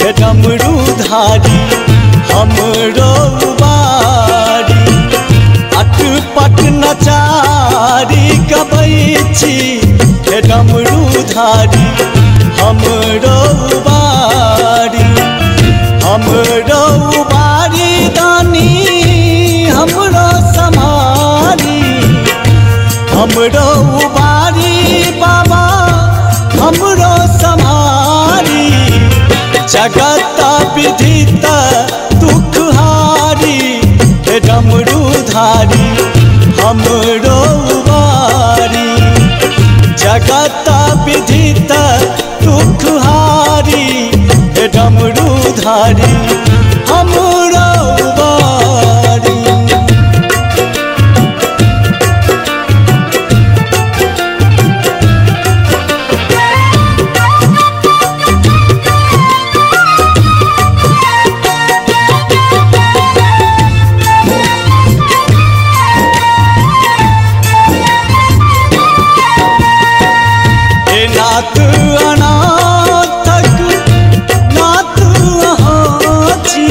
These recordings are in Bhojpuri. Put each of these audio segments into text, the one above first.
डमरूधारी हमरो बारी अटपट नचारी गबै छी हे डमरूधारी हमरो बारी दानी हमरो समारी हमरो बारी बाबा हमरो समारी जगत विधित दुखहारी हे डमरूधारी हमरो बारी जगत विधित दुखहारी हे डमरूधारी हमरो बारी। नाथ अनाथक नाथ अहाँ छी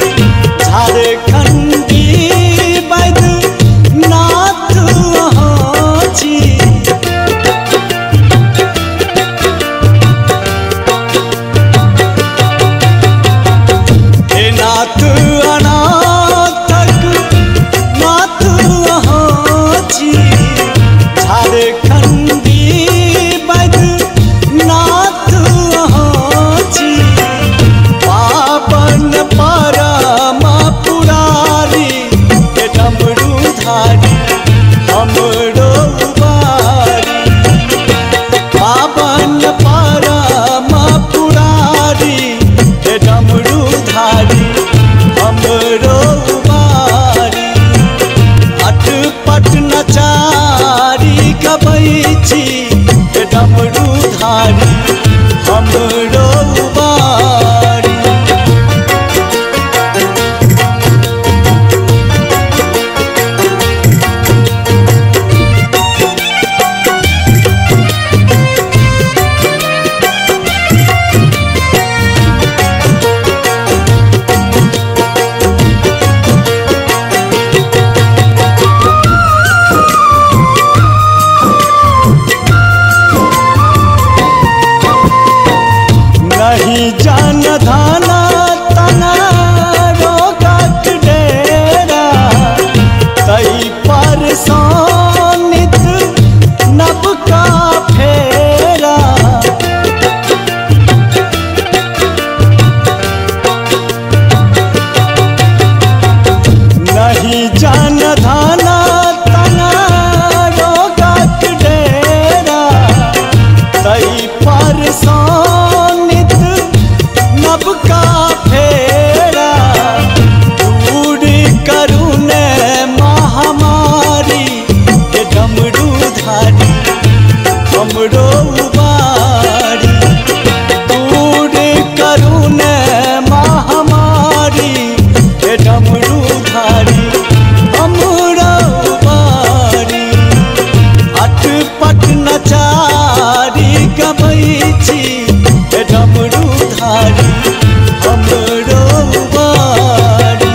झारखंडी वैद्य नाथ अहाँ छी हे नाथ अनाथक नाथ अहाँ छी झारखंडी नाथ अहाँ छी पावन परम पुरारी हे डमरूधारी हमरो बारी पावन परम पुरारी हे डमरूधारी हमरो बारी अटपट नचारी गबै छी हे डमरूधारी हमरो बारी। नहीं जान धाना तना रोगक डेरा तई परसानित नब का फेरा नहीं जान धाना तना रोगक डेरा तई परसानित नब का फेरा दूर करुण महामारी हे डमरूधारी हमरो बारी दूर करुण महामारी हे डमरूधारी हमरो बारी अटपट नचारी गबै छी हे डमरूधारी हमरो बारी।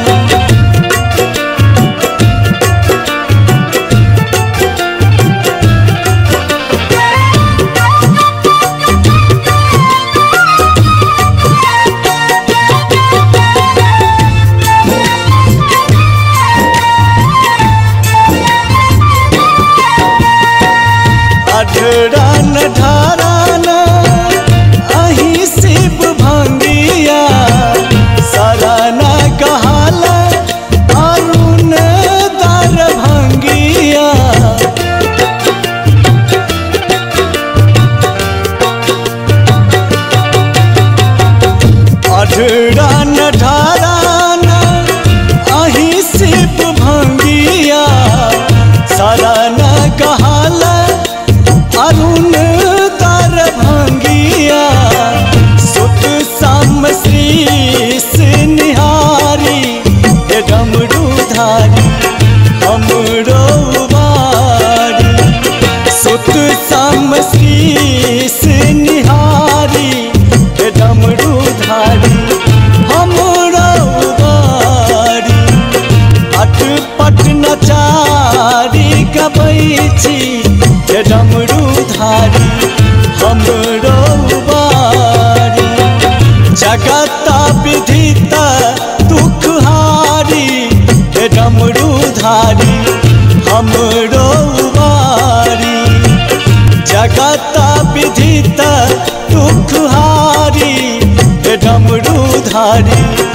अढरन ढारन अही शिव भंगिया शरण कहल अरुण दर भंगिया अढरन ढारन अही शिव भंगिया शरण कहल अरुण दर भंगिया सुत सम श्रीस निहारी हे डमरूधारी हमरो बारी सुत सम श्रीस निहारी हे डमरूधारी छी हे डमरूधारी हमरो बारी। जगता विधिता दुखहारी हे डमरूधारी हमरो बारी। जगता विधिता दुखहारी हे डमरूधारी